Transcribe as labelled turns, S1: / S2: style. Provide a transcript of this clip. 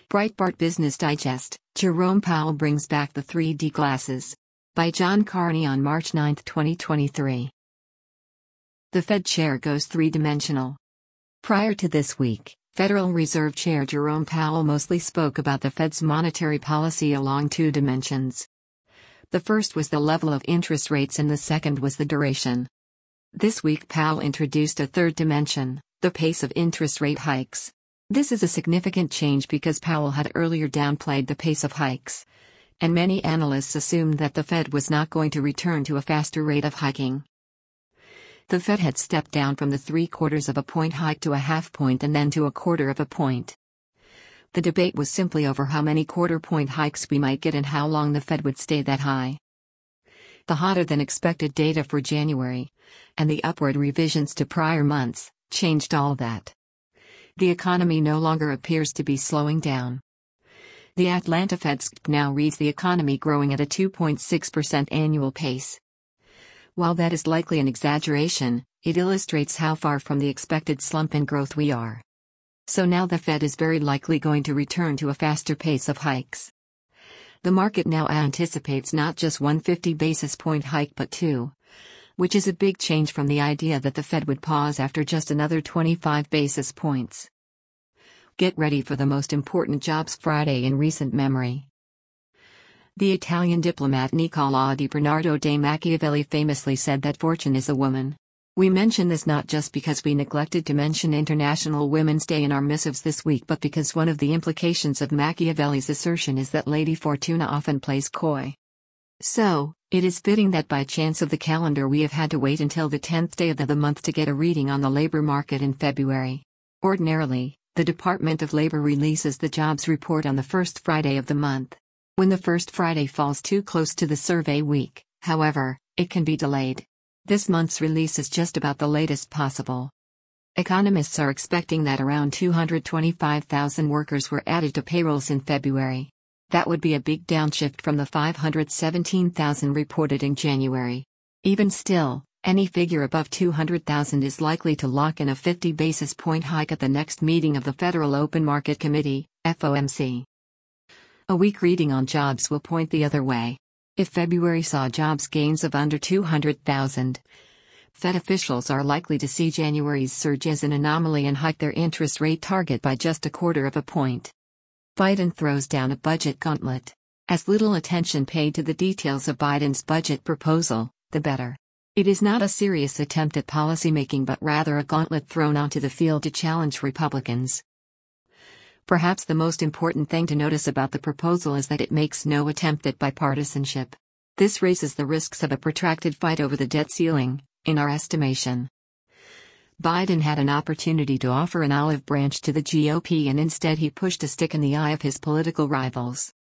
S1: Breitbart Business Digest, Jerome Powell brings back the 3D glasses. By John Carney on March 9, 2023. The Fed chair goes three-dimensional. Prior to this week, Federal Reserve Chair Jerome Powell mostly spoke about the Fed's monetary policy along two dimensions. The first was the level of interest rates and the second was the duration. This week Powell introduced a third dimension, the pace of interest rate hikes. This is a significant change because Powell had earlier downplayed the pace of hikes, and many analysts assumed that the Fed was not going to return to a faster rate of hiking. The Fed had stepped down from the 3/4 of a point hike to a half point and then to a 1/4 of a point. The debate was simply over how many quarter-point hikes we might get and how long the Fed would stay that high. The hotter-than-expected data for January, and the upward revisions to prior months, changed all that. The economy no longer appears to be slowing down. The Atlanta Fed SCP now reads the economy growing at a 2.6% annual pace. While that is likely an exaggeration, it illustrates how far from the expected slump in growth we are. So now the Fed is very likely going to return to a faster pace of hikes. The market now anticipates not just one 50 basis point hike but two, which is a big change from the idea that the Fed would pause after just another 25 basis points. Get ready for the most important Jobs Friday in recent memory. The Italian diplomat Niccolò di Bernardo de Machiavelli famously said that fortune is a woman. We mention this not just because we neglected to mention International Women's Day in our missives this week but because one of the implications of Machiavelli's assertion is that Lady Fortuna often plays coy. So, it is fitting that by chance of the calendar we have had to wait until the 10th day of the month to get a reading on the labor market in February. Ordinarily, the Department of Labor releases the jobs report on the first Friday of the month. When the first Friday falls too close to the survey week, however, it can be delayed. This month's release is just about the latest possible. Economists are expecting that around 225,000 workers were added to payrolls in February. That would be a big downshift from the 517,000 reported in January. Even still, any figure above 200,000 is likely to lock in a 50 basis point hike at the next meeting of the Federal Open Market Committee, FOMC. A weak reading on jobs will point the other way. If February saw jobs gains of under 200,000, Fed officials are likely to see January's surge as an anomaly and hike their interest rate target by just a 1/4 of a point. Biden throws down a budget gauntlet. As little attention paid to the details of Biden's budget proposal, the better. It is not a serious attempt at policymaking but rather a gauntlet thrown onto the field to challenge Republicans. Perhaps the most important thing to notice about the proposal is that it makes no attempt at bipartisanship. This raises the risks of a protracted fight over the debt ceiling, in our estimation. Biden had an opportunity to offer an olive branch to the GOP and instead he pushed a stick in the eye of his political rivals.